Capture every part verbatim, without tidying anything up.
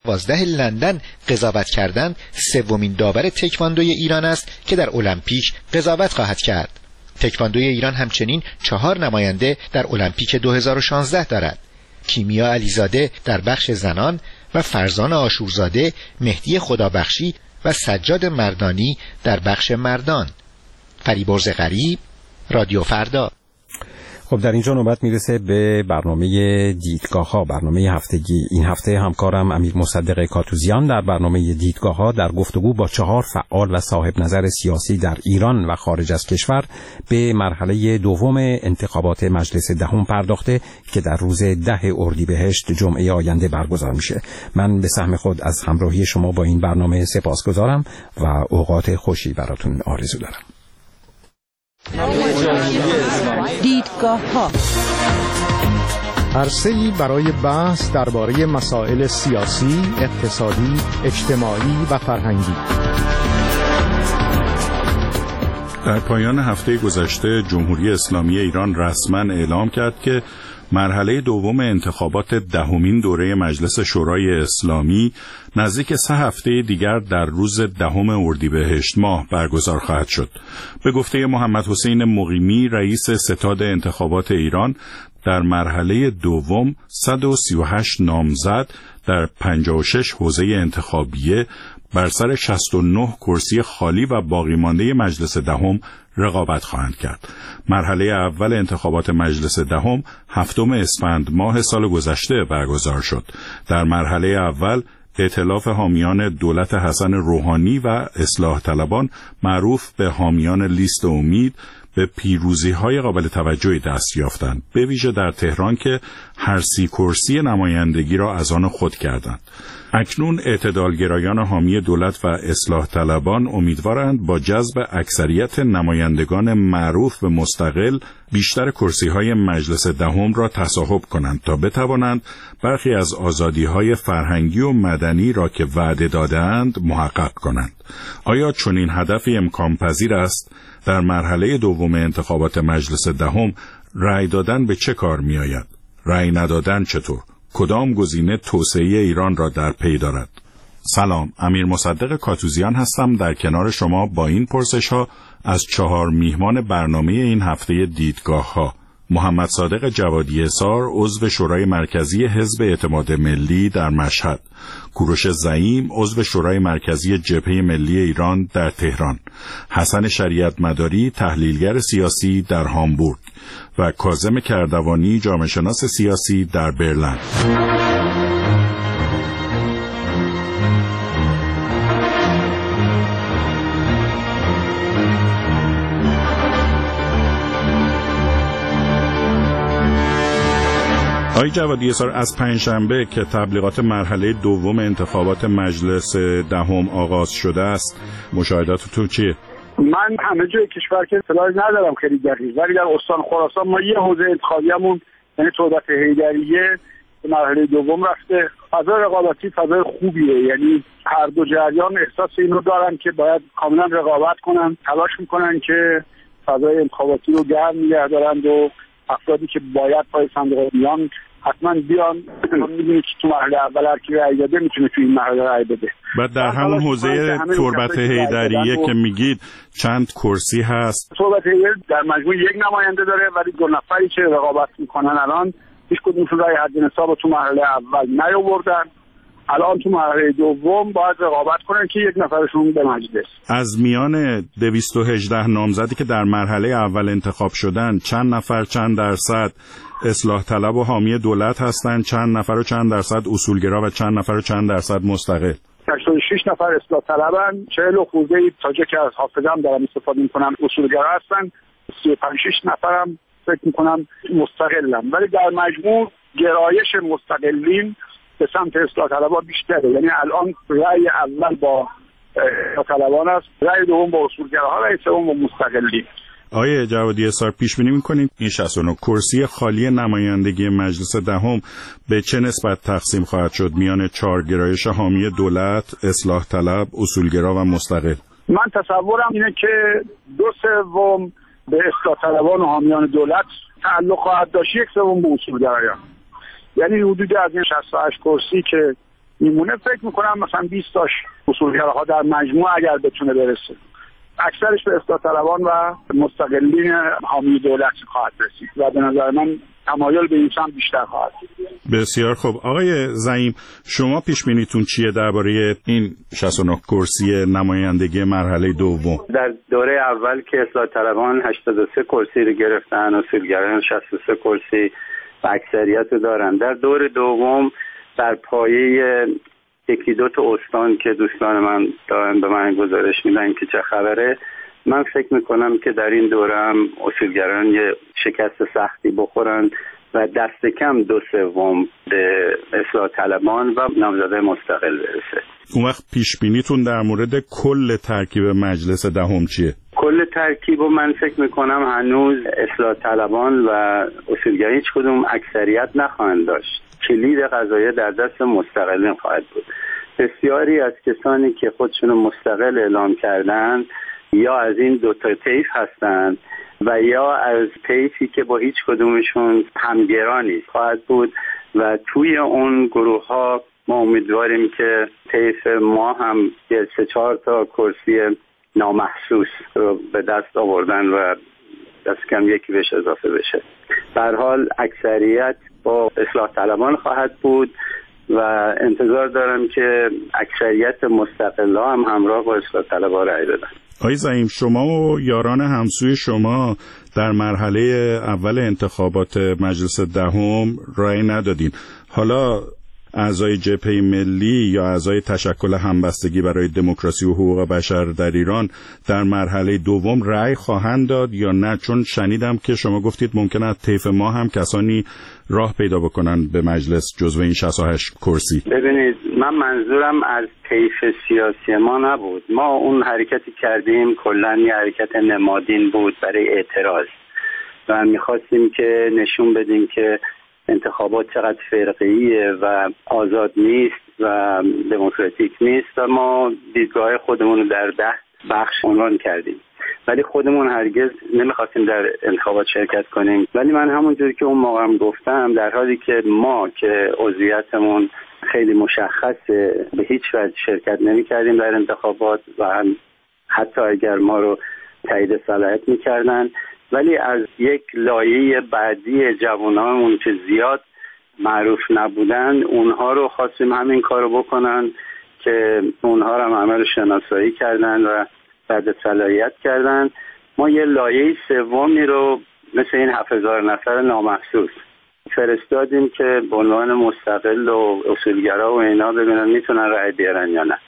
دوازده لندن قضاوت کردند سومین داور تکواندوی ایران است که در المپیک قضاوت خواهد کرد. تکواندوی ایران همچنین چهار نماینده در المپیک دو هزار و شانزده دارد. کیمیا علیزاده در بخش زنان و فرزان عاشورزاده، مهدی خدابخشی و سجاد مردانی در بخش مردان. فریبرز غریب، رادیو فردا. خب در اینجا نوبت میرسه به برنامه دیدگاه ها، برنامه هفتگی. این هفته همکارم امیر مصدق کاتوزیان در برنامه دیدگاه ها در گفتگو با چهار فعال و صاحب نظر سیاسی در ایران و خارج از کشور به مرحله دوم انتخابات مجلس دهم پرداخته که در روز ده اردیبهشت جمعه آینده برگزار میشه. من به سهم خود از همراهی شما با این برنامه سپاسگزارم و اوقات خوشی براتون آرزو دارم. دیدگاه ها، عرصه‌ای برای بحث درباره مسائل سیاسی، اقتصادی، اجتماعی و فرهنگی. در پایان هفته گذشته جمهوری اسلامی ایران رسما اعلام کرد که مرحله دوم انتخابات دهمین دوره مجلس شورای اسلامی نزدیک سه هفته دیگر در روز دهم اردیبهشت ماه برگزار خواهد شد. به گفته محمد حسین مقیمی رئیس ستاد انتخابات ایران، در مرحله دوم صد و سی و هشت نامزد در پنجاه و شش حوزه انتخابیه بر سر شصت و نه کرسی خالی و باقی مانده مجلس دهم رقابت خواهند کرد. مرحله اول انتخابات مجلس دهم هفتم اسفند ماه سال گذشته برگزار شد. در مرحله اول ائتلاف حامیان دولت حسن روحانی و اصلاح طلبان معروف به حامیان لیست امید به پیروزی‌های قابل توجهی دست یافتند، به ویژه در تهران که هر سی کرسی نمایندگی را از آن خود کردند. اکنون اعتدالگرایان حامی دولت و اصلاح طلبان امیدوارند با جذب اکثریت نمایندگان معروف به مستقل بیشتر کرسی‌های مجلس دهم را تصاحب کنند تا بتوانند برخی از آزادی‌های فرهنگی و مدنی را که وعده داده‌اند محقق کنند. آیا چنین هدفی امکان پذیر است؟ در مرحله دوم انتخابات مجلس دهم رأی دادن به چه کار می آید؟ رأی ندادن چطور؟ کدام گزینه توسعه ایران را در پی دارد؟ سلام، امیر مصدق کاتوزیان هستم در کنار شما با این پرسش ها از چهار میهمان برنامه این هفته دیدگاه ها. محمد صادق جوادی اثار، عضو شورای مرکزی حزب اعتماد ملی در مشهد. کوروش زعیم، عضو شورای مرکزی جبهه ملی ایران در تهران. حسن شریعت مداری، تحلیلگر سیاسی در هامبورگ و کاظم کردوانی، جامعه شناس سیاسی در برلین. آقای جوادی اثار، از پنجشنبه که تبلیغات مرحله دوم انتخابات مجلس دهم آغاز شده است، مشاهداتتون چیه؟ من همه جای کشور که اطلاعی ندارم خیلی دقیق، ولی در استان خراسان ما یه حوزه انتخابیمون یعنی تربت حیدریه به مرحله دوم رفته. فضای رقابتی فضای خوبیه، یعنی هر دو جریان احساس اینو دارن که باید کاملا رقابت کنن، تلاش میکنن که فضای انتخاباتی رو گرم نگه دارند و افرادی که باید پای صندوق بیان حتما بیان. میدونید که تو مرحله اول هر کی رأی داده میتونه تو این مرحله رأی بده. بعد در همون حوزه تربت حیدریه که میگید چند کرسی هست؟ تربت حیدریه در مجموع یک نماینده داره، ولی دو نفری که رقابت میکنن الان هیچ کدومشون رأی حد نصاب تو مرحله اول نیاوردن. الان تو مرحله دوم باید رقابت کنن که یک نفرشون به مجلس. از میان دویست و هجده نامزدی که در مرحله اول انتخاب شدن، چند نفر چند درصد اصلاح طلب و حامی دولت هستند، چند نفر و چند درصد اصولگرا و چند نفر و چند درصد مستقل؟ هشتاد و شش نفر اصلاح طلبن، چهل و خورده تا جا که از حافظم دارم استفاده میکنم اصولگرا هستن، سی و پنج شش نفرم فکر میکنم مستقلن. ولی در مجموع گرایش مستقلین به سمت اصلاح طلبها بیشتره. یعنی الان رأی اول با اصلاح طلبان است، رأی دوم با اصولگراها، رأی سوم با مستقلین. آقای جوادی اثار، پیش بینی می‌کنید این شصت و نه کرسی خالی نمایندگی مجلس دهم به چه نسبت تقسیم خواهد شد میان چهار گرایش حامی دولت، اصلاح طلب، اصولگرا و مستقل؟ من تصورم اینه که دو سوم به اصلاح طلبان و حامیان دولت تعلق خواهد داشت، یک سوم به اصولگرایان. یعنی حدود از این شصت و هشت کرسی که میمونه، فکر میکنم مثلا بیست تاش اصولگراها در مجموع اگر بتونه برسه، اکثرش به اصلاح طلبان و مستقلین حامی دولت خواهد رسید و به نظر من تمایل به این سمت بیشتر خواهد. بسیار خوب. آقای زعیم، شما پیش بینیتون چیه درباره این شصت و نه کرسی نمایندگی مرحله دوم؟ در دوره اول که اصلاح طلبان هشتاد و سه کرسی رو گرفتن، اصولگرایان شصت و سه کرسی و اکثریت رو دارن. در دور دوم در پایه یکی دو تا استان که دوستان من دارن به من گزارش میدن که چه خبره، من فکر میکنم که در این دوره هم اصولگرایان یه شکست سختی بخورن و دست کم دو سوم به اصلاح طلبان و نامزدای مستقل برسه. اون وقت پیش بینیتون در مورد کل ترکیب مجلس دهم چیه؟ کل ترکیب من فکر میکنم هنوز اصلاح طلبان و اصولگرایان هیچ کدوم اکثریت نخواهند داشت. کلید قضایه در دست مستقلین خواهد بود. بسیاری از کسانی که خودشون مستقل اعلام کردن یا از این دو تا طیف هستند و یا از طیفی که با هیچ کدومشون همگرانی خواهد بود و توی اون گروه ها ما امیدواریم که طیف ما هم یه سه چهار تا کرسی نامحسوس رو به دست آوردن و دست کم یکی بهش اضافه بشه. به هر حال اکثریت با اصلاح طلبان خواهد بود و انتظار دارم که اکثریت مستقلا هم همراه با اصلاح طلبان رأی بدن. آقای زعیم، شما و یاران همسوی شما در مرحله اول انتخابات مجلس دهم رأی ندادین. حالا اعضای جبهه ملی یا اعضای تشکل همبستگی برای دموکراسی و حقوق بشر در ایران در مرحله دوم رأی خواهند داد یا نه؟ چون شنیدم که شما گفتید ممکنه از طیف ما هم کسانی راه پیدا بکنن به مجلس جزو این شصت و هشت کرسی. ببینید، من منظورم از طیف سیاسی ما نبود. ما اون حرکتی کردیم کلاً یه حرکت نمادین بود برای اعتراض و می‌خواستیم که نشون بدیم که انتخابات چقدر فرقه‌ایه و آزاد نیست و دموکراتیک نیست و ما دیدگاه خودمون رو در ده بخش عنوان کردیم، ولی خودمون هرگز نمیخواستیم در انتخابات شرکت کنیم. ولی من همونجوری که اون موقع هم گفتم، در حالی که ما که عضویتمون خیلی مشخصه به هیچ وجه شرکت نمی‌کردیم در انتخابات و هم حتی اگر ما رو تایید صلاحیت می‌کردن، ولی از یک لایه بعدی جوانامون که زیاد معروف نبودن اونها رو خواستیم همین کارو بکنن که اونها رو هم عمل شناسایی کردن و بعد صلاحیت کردن. ما یه لایه سومی رو مثل این هفت هزار نفر نامحسوس فرستادیم که به عنوان مستقل و اصولگرا و اینا ببینن میتونن رأی بیارن یا نه.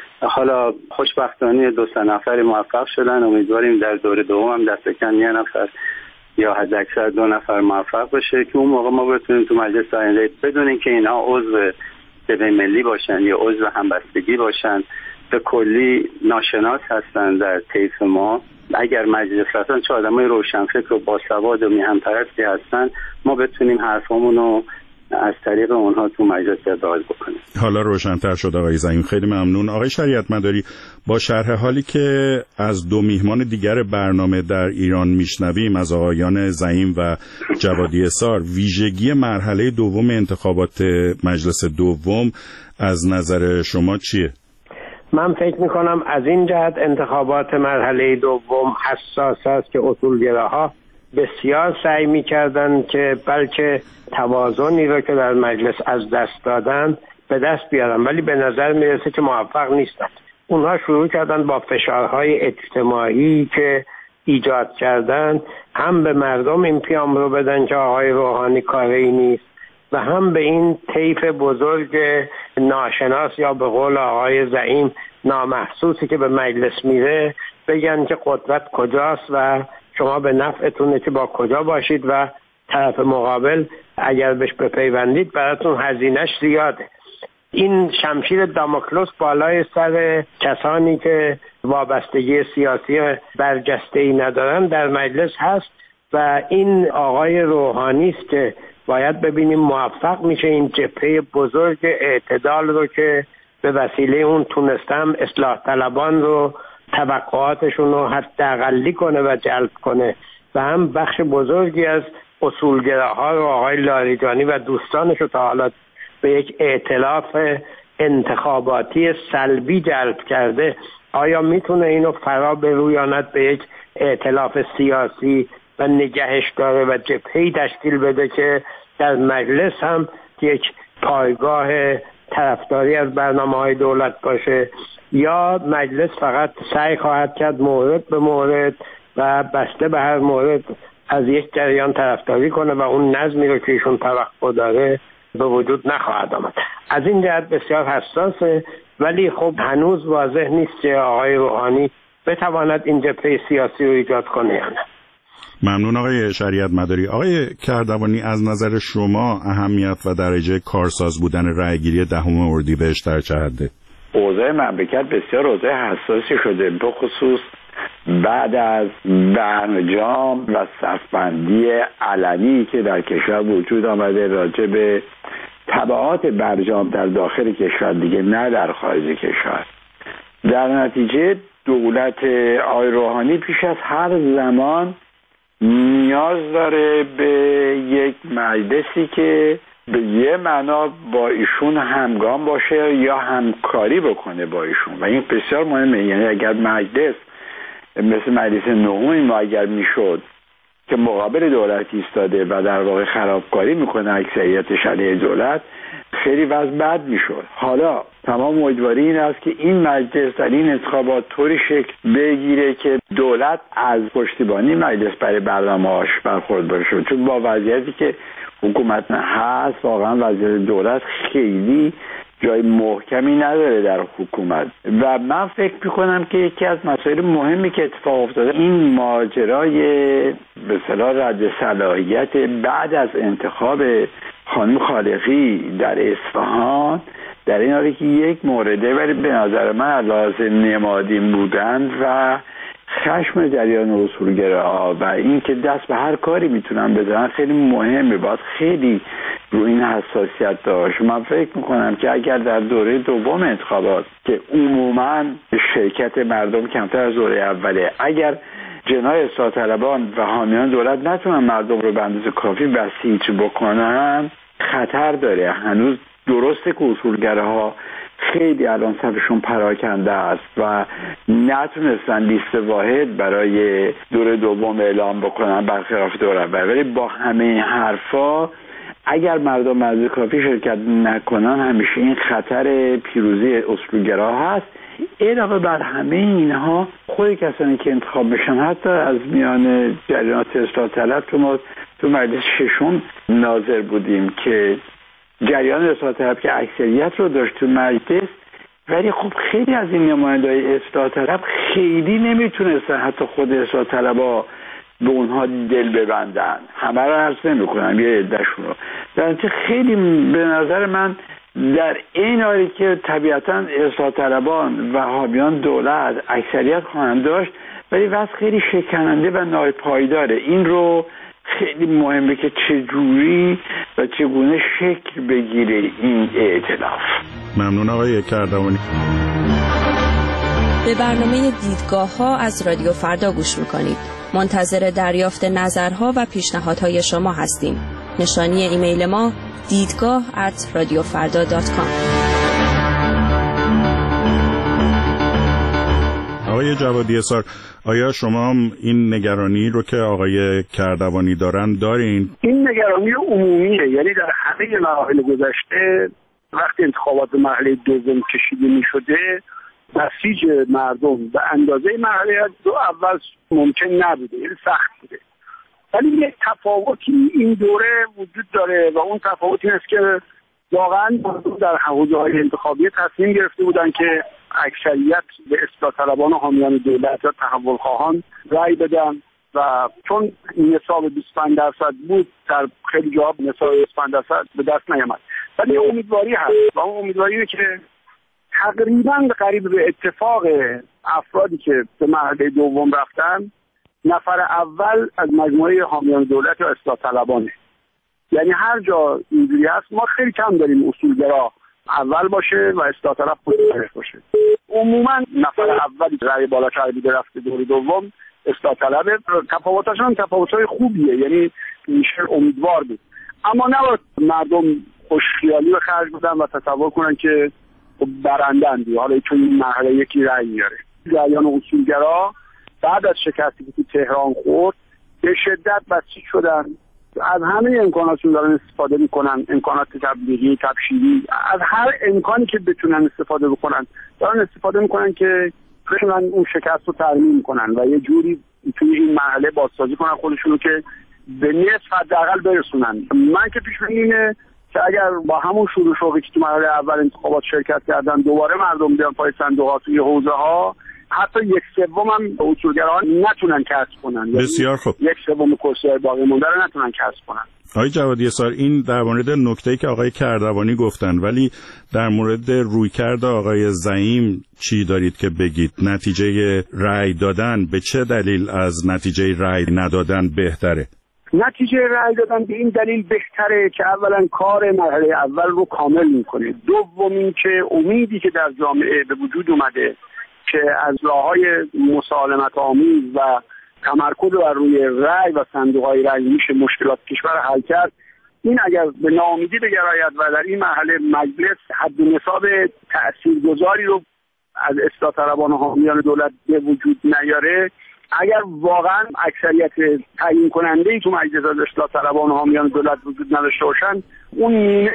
حالا خوشبختانه دو سه نفری موفق شدن. امیدواریم در دور دوم هم دست کم یه نفر یا حد اکثر دو نفر موفق بشه که اون موقع ما بتونیم تو مجلس آینده بدون اینکه اینا عضو جبهه ملی باشن یا عضو همبستگی باشن، به کلی ناشناس هستن در طیف ما. اگر مجلس هستن چه آدمای روشنفکر و باسواد و میهن پرستی هستن، ما بتونیم حرفمون رو از طریق اونها تو مجلس ابراز بکنیم. حالا روشن‌تر شد آقای زعیم، خیلی ممنون. آقای شریعت مداری، با شرح حالی که از دو میهمان دیگر برنامه در ایران میشنویم، از آقایان زعیم و جوادی اسار، ویژگی مرحله دوم انتخابات مجلس دوم از نظر شما چیه؟ من فکر میکنم از این جهت انتخابات مرحله دوم حساس است که اصولگراها بسیار سعی میکردن که بلکه توازنی رو که در مجلس از دست دادن به دست بیارن، ولی به نظر میرسه که موفق نیستن. اونها شروع کردن با فشارهای اجتماعی که ایجاد کردن هم به مردم این پیام رو بدن که آقای روحانی کاری نیست و هم به این طیف بزرگ ناشناس یا به قول آقای زعیم نامحسوسی که به مجلس میره بگن که قدرت کجاست و شما به نفعتونه که با کجا باشید و طرف مقابل اگر بهش بپیوندید براتون هزینه‌اش زیاده. این شمشیر داموکلس بالای سر کسانی که وابستگی سیاسی برجسته‌ای ندارن در مجلس هست و این آقای روحانی است که باید ببینیم موفق میشه این جبهه بزرگ اعتدال رو که به وسیله اون تونستم اصلاح طلبان رو توقعاتشون رو حداقلی کنه و جلب کنه و هم بخش بزرگی از اصولگراها رو آقای لاریجانی و دوستانش رو تا حالا به یک ائتلاف انتخاباتی سلبی جلب کرده، آیا میتونه اینو فرا برویاند به یک ائتلاف سیاسی و نگهش داره و جبهه‌ای تشکیل بده که در مجلس هم یک پایگاه طرفداری از برنامه‌های دولت باشه، یا مجلس فقط سعی خواهد کرد مورد به مورد و بسته به هر مورد از یک جریان طرفداری کنه و اون نظمی رو که ایشون توقع داره به وجود نخواهد آمد. از این جهت بسیار حساسه، ولی خب هنوز واضح نیست که آقای روحانی بتواند این جبهه سیاسی رو ایجاد کنه یا نه. ممنون آقای شریعت مداری. آقای کردوانی، از نظر شما اهمیت و درجه کارساز بودن رأیگیری دهم اردیبهشت در چه حده؟ اوضاع مملکت بسیار اوضاع حساسی شده، به خصوص بعد از برجام و صفبندی علنی که در کشور وجود آمده راجع به تبعات برجام در داخل کشور، دیگه نه در خارج کشور. در نتیجه دولت آقای روحانی پیش از هر زمان نیاز داره به یک مجلسی که به یه معنا با ایشون همگام باشه یا همکاری بکنه با ایشون و این بسیار مهمه. یعنی اگر مجلس مثل مجلس نهم ما اگر میشد که مقابل دولت ایستاده و در واقع خرابکاری میکنه اکثریتش علیه دولت، خیلی وضع بد میشد. حالا تمام امیدواری این است که این مجلس در این انتخابات طوری شکل بگیره که دولت از پشتیبانی مجلس برای برنامه‌هاش برخوردار شه، چون با وضعیتی که حکومت هست واقعا وضعیت دولت خیلی جای محکمی نداره در حکومت و من فکر میکنم که یکی از مسائل مهمی که اتفاق افتاده این ماجرای به اصطلاح رد صلاحیت بعد از انتخاب خانم خالقی در اصفهان در این حالی که یک مورده، ولی به نظر من علاوه نمادین بودند و خشم جریان اصولگراها و این که دست به هر کاری میتونن بزنن خیلی مهمه. باید خیلی رو این حساسیت داشت. من فکر میکنم که اگر در دوره دوم انتخابات که عموما شرکت مردم کمتر از دوره اوله، اگر جناح اصلاح طلبان و حامیان دولت نتونن مردم رو به اندازه کافی بسیج بکنن، خطر داره. هنوز درسته که اصولگراها خیلی الان صفشون پراکنده است و نتونستن لیست واحد برای دور دوم اعلام بکنن برخلاف دور اول، ولی با همه این حرفا اگر مردم از کافی شرکت نکنن همیشه این خطر پیروزی اصولگرا هست. علاوه بر همه اینها خود کسانی که انتخاب بشن حتی از میان جریانات اصلاح طلب که ما تو مجلس ششم ناظر بودیم که جریان اصلاح طلب که اکثریت رو داشت تو مجلس، ولی خب خیلی از این نماینده‌های اصلاح طلب خیلی نمیتونستن حتی خود اصلاح طلب‌ها به اونها دل ببندن. همه رو عرض نمی‌کنم، یه عده‌شون رو. در نتیجه خیلی به نظر من در این حالی که طبیعتاً اصلاح طلبان و حامیان دولت اکثریت خواهند داشت، ولی وضع خیلی شکننده و ناپایداره. این رو خیلی مهمه که چجوری و چگونه شکل بگیره این ائتلاف. ممنون آقای کردوانی. به برنامه دیدگاه ها از رادیو فردا گوش میکنید. منتظر دریافت نظرها و پیشنهادهای شما هستیم. نشانی ایمیل ما دیدگاه ات رادیو فردا دات کام. آقای جوادی اصار، آیا شما این نگرانی رو که آقای کردوانی دارن دارین؟ این نگرانی عمومیه، یعنی در همه مراحل گذشته وقتی انتخابات مرحله دوم کشیده می شده بسیج مردم به اندازه مرحله دو اول ممکن نبوده، یعنی سخت بوده. ولی یک تفاوتی این دوره وجود داره و اون تفاوت این است که واقعا مردم در حوزه‌های انتخابی تصمیم گرفته بودن که اکثریت به اصلاح طلبان و حامیان دولت یا تحول خواهان رأی بدن و چون نصاب بیست و پنج درصد بود در خیلی جاها نصاب بیست و پنج درصد به دست نیامد. ولی امیدواری هست و اون امیدواری اینه که تقریبا قریب به اتفاق افرادی که به مرحله دوم رفتن نفر اول از مجموعه حامیان دولت یا اصلاح طلبانه. یعنی هر جا اینجوری هست ما خیلی کم داریم اصولگرا اول باشه و اصلاح طلب پشت باشه. عموما نفر اولی رأی بالا کرده رفته دور دوم اصلاح طلب. تفاوتاشون تفاوتای خوبیه، یعنی میشه امیدوار بود، اما نباید مردم خوشخیالی به خرج بدن و تصور کنن که برندن دیگه. حالا چون این مرحله یکی رأی میاره. جریان اصولگرا بعد از شکستی که تو تهران خورد به شدت بسیج شدن، از همه امکاناتشون دارن استفاده میکنن، امکانات تبلیغی، تبشیری، از هر امکانی که بتونن استفاده بکنن دارن استفاده میکنن که بتونن اون شکست رو ترمیم کنن و یه جوری توی این مرحله بازسازی کنن خودشونو که به نصف حداقل برسونن. من که پیش بینی اینه که اگر با همون شروع شوقی که تو مرحله اول انتخابات شرکت کردن دوباره مردم بیان پای صندوق‌ها توی حوزه ها، حتی یک سوم هم اصولگراها نتونن کسب کنن. بسیار خوب. یک سوم کرسی‌های باقی مونده رو نتونن کسب کنن. آقای جوادی اسار، این در مورد نکته‌ای که آقای کردوانی گفتن، ولی در مورد رویکرد آقای زعیم چی دارید که بگید؟ نتیجه رأی دادن به چه دلیل از نتیجه رأی ندادن بهتره؟ نتیجه رأی دادن به این دلیل بهتره که اولا کار مرحله اول رو کامل میکنه، دوم این که امیدی که در جامعه به وجود اومده که از راه‌های مسالمت آمیز و تمرکز بر روی رأی و صندوق‌های رأی میشه مشکلات کشور حل کرد، این اگر به ناامیدی بگراید و در این مرحله مجلس حد و نصاب تأثیرگذاری رو از اصلاح طلبان و حامیان دولت به وجود نیاره، اگر واقعا اکثریت تعیین کننده‌ای تو مجلس از اصلاح طلبان و حامیان دولت وجود نداشته باشن، اون نیمه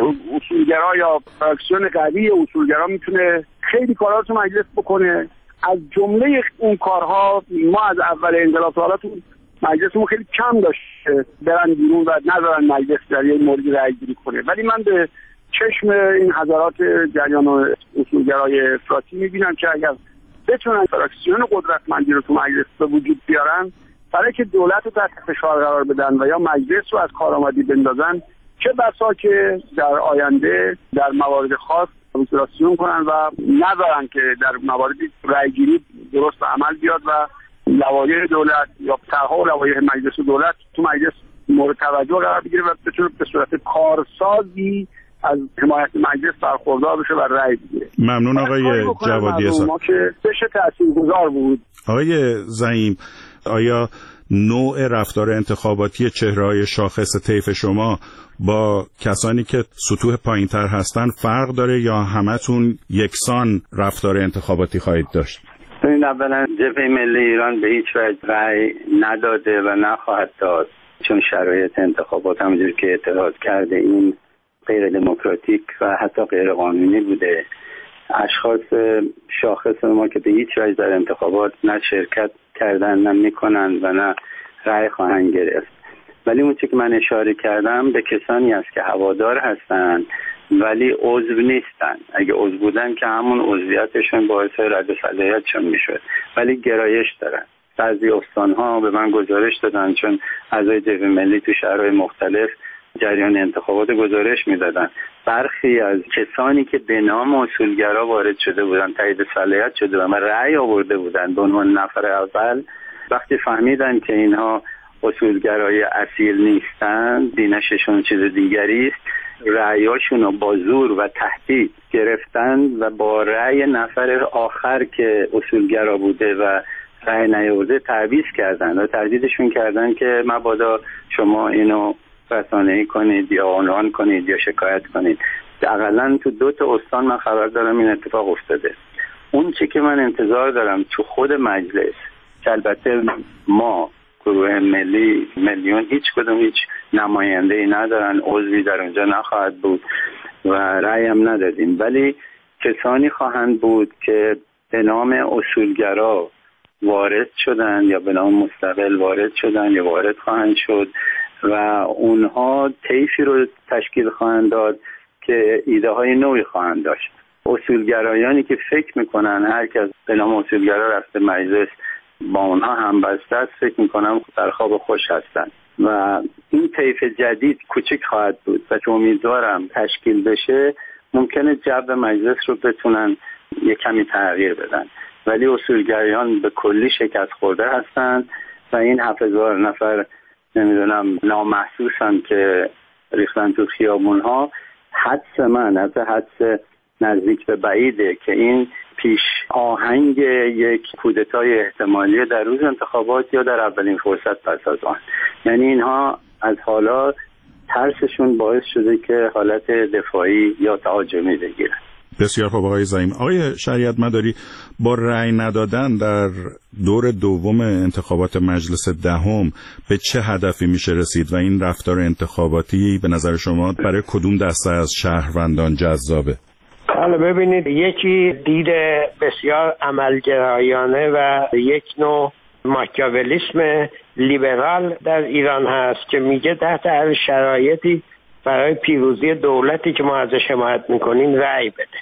اصولگرا یا فراکسیون قوی اصولگرا میتونه خیلی کارا تو مجلس بکنه. از جمله اون کارها ما از اول انقلاب تا حالا تو مجلسمون خیلی کم داشته برن بیرون و نذارن مجلس در یه موردی رأی گیری کنه، ولی من به چشم این حضرات جریان اصولگرای افراطی میبینم که اگر بتونن فراکسیون قدرتمندی رو تو مجلس به وجود بیارن، برای که دولت رو تحت فشار قرار بدن و یا مجلس رو از کارآمدی بندازن، چه بسا که در آینده در موارد خاص فراکسیون کنن و نذارن که در مواردی رأیگیری درست عمل بیاد و لوایح دولت یا طرح‌ها و لوایح مجلس و دولت تو مجلس مورد توجه قرار بگیره و بتونه به صورت کارسازی از حمایت مجلس برخوردار بشه و رأی بگیره. ممنون آقای جوادی اسار. ما که بشه تاثیرگذار بود. آقای زعیم، آیا نوع رفتار انتخاباتی چهره‌های شاخص طیف شما با کسانی که سطوح پایین‌تر هستن فرق داره یا همتون یکسان رفتار انتخاباتی خواهید داشت؟ این اولا جبهه ملی ایران به هیچ وجه رأی نداده و نخواهد داد، چون شرایط انتخابات همونجوری که اعتراض کرده این غیر دموکراتیک و حتی غیر قانونی بوده. اشخاص شاخص ما که به هیچ وجه در انتخابات نه شرکت کردن، نه میکنن و نه رأی خواهند گرفت. ولی اون چیزی که من اشاره کردم به کسانی است که هوادار هستند ولی عضو نیستن. اگه عضو بودن که همون عضویتشون باعث رد صلاحیتشون میشد، ولی گرایش دارن. بعضی استان‌ها به من گزارش دادن، چون اعضای جبهه ملی تو شهرهای مختلف جریان انتخابات گزارش میدادن، برخی از کسانی که به نام اصولگرا وارد شده بودن، تایید صلاحیت شده و رأی آورده بودن به عنوان نفر اول، وقتی فهمیدن که اینها اصولگرای اصیل نیستن، دینششون چیز دیگری است، رأیاشون رو با زور و تهدید گرفتن و با رأی نفر آخر که اصولگرا بوده و رأی نیاورده تعویض کردن و تهدیدشون کردن که مبادا شما اینو رسانه‌ای کنید یا عنوان کنید یا شکایت کنید. حداقل تو دو تا استان من خبر دارم این اتفاق افتاده. اون چی که من انتظار دارم تو خود مجلس، که البته ما گروه ملی میلیون هیچ کدوم هیچ نماینده‌ای ندارن، عضوی در اونجا نخواهد بود و رأی هم ندادیم، ولی کسانی خواهند بود که به نام اصولگرا وارد شدن یا به نام مستقل وارد شدن یا وارد خواهند شد و اونها طیفی رو تشکیل خواهند داد که ایده های نوعی خواهند داشت. اصولگرایانی که فکر میکنن هر کس به نام اصولگرا رفته مجلس با اونها هم بسته است، فکر میکنم در خواب خوش هستن و این طیف جدید کوچک خواهد بود و که امیدوارم تشکیل بشه ممکنه جو مجلس رو بتونن یک کمی تغییر بدن، ولی اصولگرایان به کلی شکست خورده هستن و این هفت هزار نفر نمیدونم نامحسوسن که ریختن تو خیابون ها. حدس من از حدس نزدیک به بعیده که این پیش آهنگ یک کودتای احتمالی در روز انتخابات یا در اولین فرصت پس از آن، یعنی اینها از حالا ترسشون باعث شده که حالت دفاعی یا تهاجمی بگیرن. بسیار خوب آقای زعیم. آقای شریعت مداری، با رأی ندادن در دور دوم انتخابات مجلس دهم به چه هدفی میشه رسید و این رفتار انتخاباتی به نظر شما برای کدوم دسته از شهروندان جذابه؟ حالا ببینید، یکی دید بسیار عملگرایانه و یک نوع ماکیاولیسم لیبرال در ایران هست که میگه تحت هر شرایطی برای پیروزی دولتی که ما ازش حمایت میکنیم رأی بده.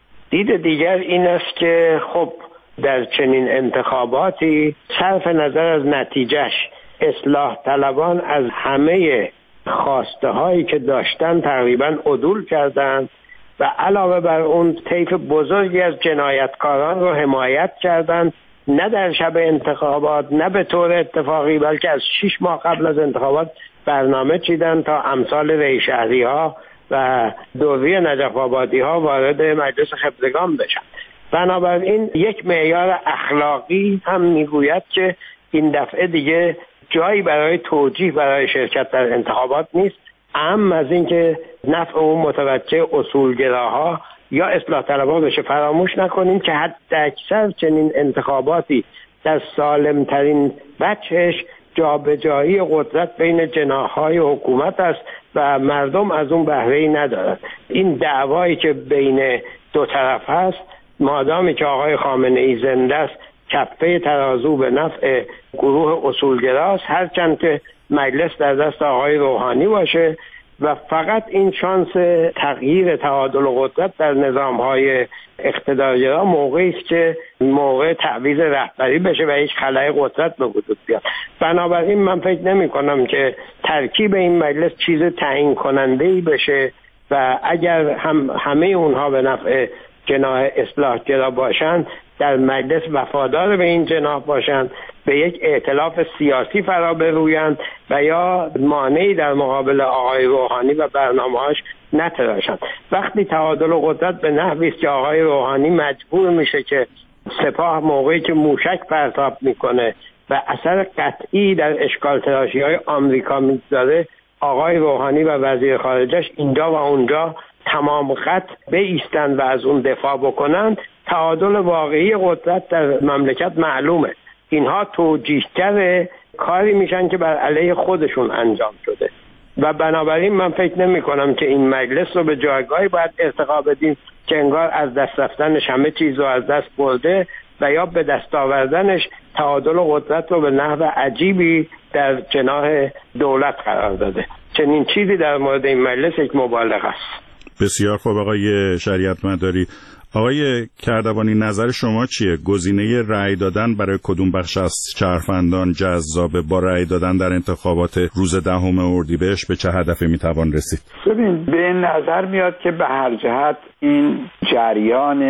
دید دیگر این است که خب در چنین انتخاباتی صرف نظر از نتیجهش اصلاح طلبان از همه خواسته هایی که داشتن تقریبا عدول کردند و علاوه بر اون طیف بزرگی از جنایتکاران رو حمایت کردند، نه در شب انتخابات نه به طور اتفاقی، بلکه از شش ماه قبل از انتخابات برنامه چیدن تا امثال ری شهری ها و دوری نجف آبادی ها وارد مجلس خبرگان بشن. بنابراین یک معیار اخلاقی هم میگوید که این دفعه دیگه جایی برای توجیه برای شرکت در انتخابات نیست، اما از اینکه نفع اون متوجه اصولگراها یا اصلاح طلبها بشه. فراموش نکنیم که حتی اکثر چنین انتخاباتی در سالم ترین وجهش جابجایی قدرت بین جناح‌های حکومت است و مردم از اون بهره‌ای ندارند. این دعوایی که بین دو طرف هست، مادامی که آقای خامنه‌ای زنده است، کفه ترازو به نفع گروه اصولگراست، هرچند که مجلس در دست آقای روحانی باشه و فقط این شانس تغییر تعادل و قدرت در نظام‌های اقتدارگرا موقعی است که موقع تعویض رهبری بشه و هیچ خلأ قدرت به وجود بیاد. بنابراین من فکر نمی‌کنم که ترکیب این مجلس چیز تعیین کننده‌ای بشه و اگر هم همه اونها به نفع جناح اصلاحگرا باشند، در مجلس وفادار به این جناح باشند، به یک ائتلاف سیاسی فرا برویند و یا مانعی در مقابل آقای روحانی و برنامه‌هاش نتراشند. وقتی تعادل و قدرت به نحوی است که آقای روحانی مجبور میشه که سپاه موقعی که موشک پرتاب میکنه و اثر قطعی در اشکال تراشی‌های آمریکا میذاره، آقای روحانی و وزیر خارجش اینجا و اونجا تمام خط بایستند و از اون دفاع بکنند، تعادل واقعی قدرت در مملکت معلومه. اینها توجیهگر کاری میشن که بر علیه خودشون انجام شده و بنابراین من فکر نمی کنم که این مجلس رو به جایگاهی باید ارتقا بدیم که انگار از دست رفتنش همه چیز رو از دست برده و یا به دست آوردنش تعادل و قدرت رو به نحو عجیبی در جناح دولت قرار داده. چنین چیزی در مورد این مجلس یک مبالغه است. بسیار خوب آقای شریعت مداری. آقای کردوانی، نظر شما چیه؟ گزینه رأی دادن برای کدوم بخش از شهروندان جذابه؟ با رأی دادن در انتخابات روز دهم اردیبهشت به چه هدفی میتوان رسید؟ ببین، به نظر میاد که به هر جهت این جریان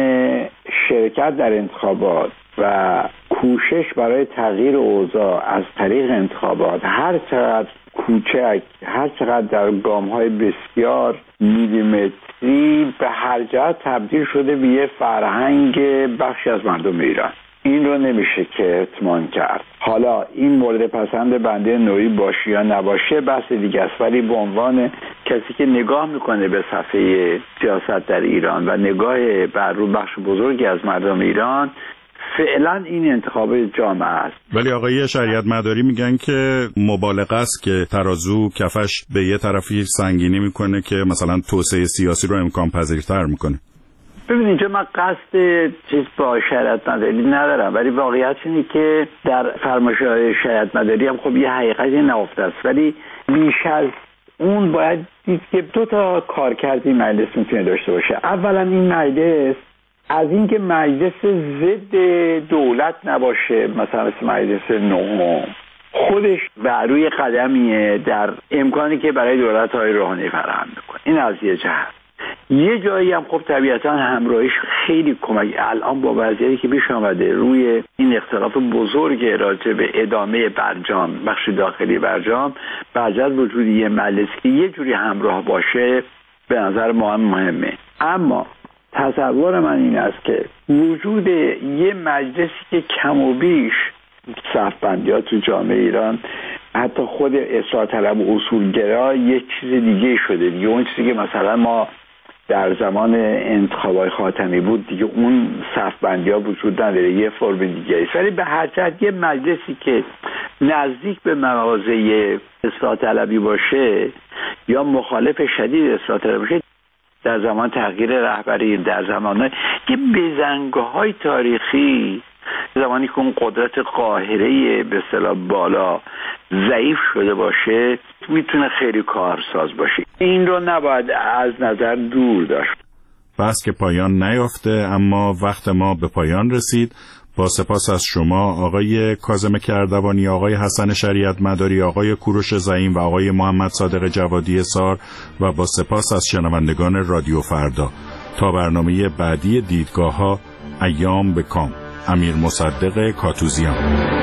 شرکت در انتخابات و کوشش برای تغییر اوضاع از طریق انتخابات هر چقدر کوچک، هر چقدر در گام‌های بسیار میلیمتری به هر جهت تبدیل شده به یه فرهنگ بخشی از مردم ایران. این رو نمیشه که اطمینان کرد. حالا این مورد پسند بنده نوعی باشه یا نباشه بحث دیگه است، ولی به عنوان کسی که نگاه میکنه به صفحه سیاست در ایران و نگاه بر رو بخش بزرگی از مردم ایران، فعلا این انتخاب جامعه است. ولی آقای شریعت مداری میگن که مبالغه است که ترازو کفش به یه طرفی سنگینی میکنه که مثلا توسعه سیاسی رو امکان پذیرتر میکنه. ببینید، اینجا من قصد چیز با شریعت مداری ندارم، ولی واقعیت اینه که در فرمایش‌های شریعت مداری هم خب یه حقیقتی نهفته است، ولی بیش از اون باید دید که دو تا کار کردی مجلس میتونه داشته باشه. اولا این مجلس از اینکه مجلس ضد دولت نباشه، مثلا مثل مجلس نهم، خودش بر روی قدمیه در امکانی که برای دولت های روحانی فراهم میکنه. این از یه جهت. یه جایی هم خب طبیعتا همراهیش خیلی کمک. الان با وضعیتی که پیش آمده روی این اختلاف بزرگ راجع به ادامه برجام، بخش داخلی برجام، بعد وجود یه مجلس که یه جوری همراه باشه به نظر ما هم مهمه. اما تصور من این است که وجود یه مجلسی که کم و بیش صف‌بندی ها تو جامعه ایران، حتی خود اصلاح طلب و اصولگرا، یک چیز دیگه شده دیگه. اون چیزی که مثلا ما در زمان انتخابات خاتمی بود دیگه اون صفبندی ها وجود نداره، یه فرم دیگه است. ولی به هر جهت یه مجلسی که نزدیک به مواضع اصلاح طلبی باشه یا مخالف شدید اصلاح طلبی باشه، در زمان تغییر رهبری، در زمان که بزنگاه‌های تاریخی، زمانی که اون قدرت قاهره به اصطلاح بالا ضعیف شده باشه، میتونه خیلی کارساز باشه. این رو نباید از نظر دور داشت. بس که پایان نیافته، اما وقت ما به پایان رسید. با سپاس از شما آقای کاظم کردوانی، آقای حسن شریعت مداری، آقای کوروش زعیم و آقای محمد صادق جوادی سار، و با سپاس از شنوندگان رادیو فردا. تا برنامه بعدی دیدگاه ها، ایام به کام. امیر مصدق کاتوزیان.